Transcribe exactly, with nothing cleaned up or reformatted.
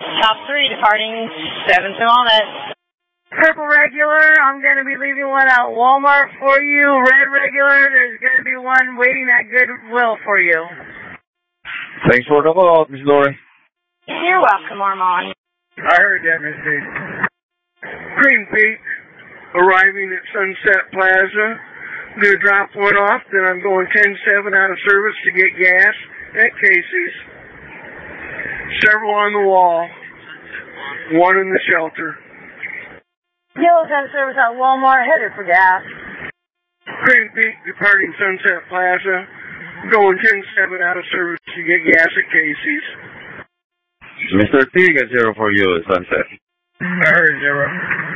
Top three, departing seven to Walnut. Purple regular, I'm going to be leaving one at Walmart for you. Red regular, there's going to be one waiting at Goodwill for you. Thanks for the call, Miss Lori. You're welcome, Armand. I heard that, Miss D. Green Peak, arriving at Sunset Plaza. I'm going to drop one off, then I'm going ten seven out of service to get gas at Casey's. Several on the wall, one in the shelter. Yellow's out of service at Walmart, headed for gas. Green Peak, departing Sunset Plaza. Going ten seven out of service to get gas at Casey's. Mister T, get zero for you, Sunset. I heard zero.